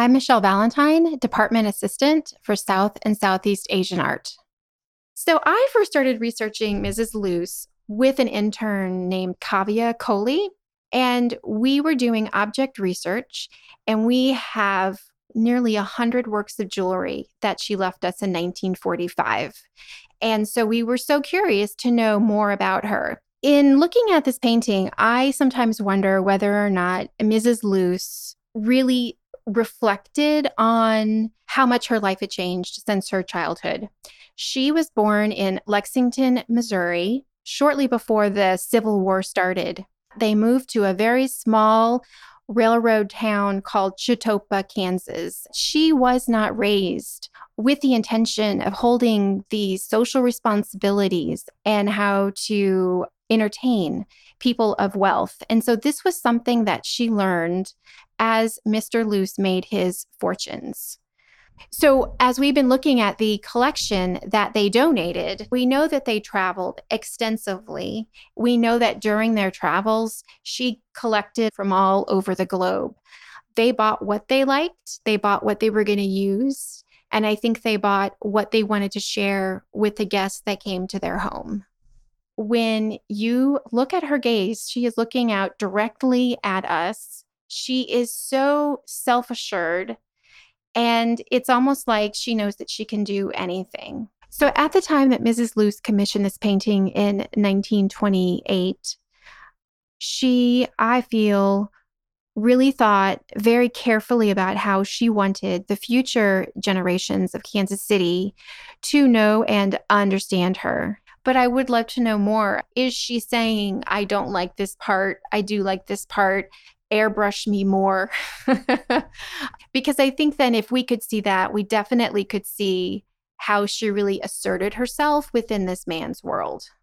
I'm Michelle Valentine, Department Assistant for South and Southeast Asian Art. So I first started researching Mrs. Luce with an intern named Kavya Kohli, and we were doing object research, and we have nearly 100 works of jewelry that she left us in 1945. And so we were so curious to know more about her. In looking at this painting, I sometimes wonder whether or not Mrs. Luce really reflected on how much her life had changed since her childhood. She was born in Lexington, Missouri, shortly before the Civil War started. They moved to a very small railroad town called Chetopa, Kansas. She was not raised with the intention of holding the social responsibilities and how to entertain people of wealth. And so this was something that she learned as Mr. Luce made his fortunes. So as we've been looking at the collection that they donated, we know that they traveled extensively. We know that during their travels, she collected from all over the globe. They bought what they liked. They bought what they were going to use. And I think they bought what they wanted to share with the guests that came to their home. When you look at her gaze, she is looking out directly at us. She is so self-assured, and it's almost like she knows that she can do anything. So at the time that Mrs. Luce commissioned this painting in 1928, she, I feel, really thought very carefully about how she wanted the future generations of Kansas City to know and understand her. But I would love to know more. Is she saying, I don't like this part, I do like this part, airbrush me more? Because I think then if we could see that, we definitely could see how she really asserted herself within this man's world.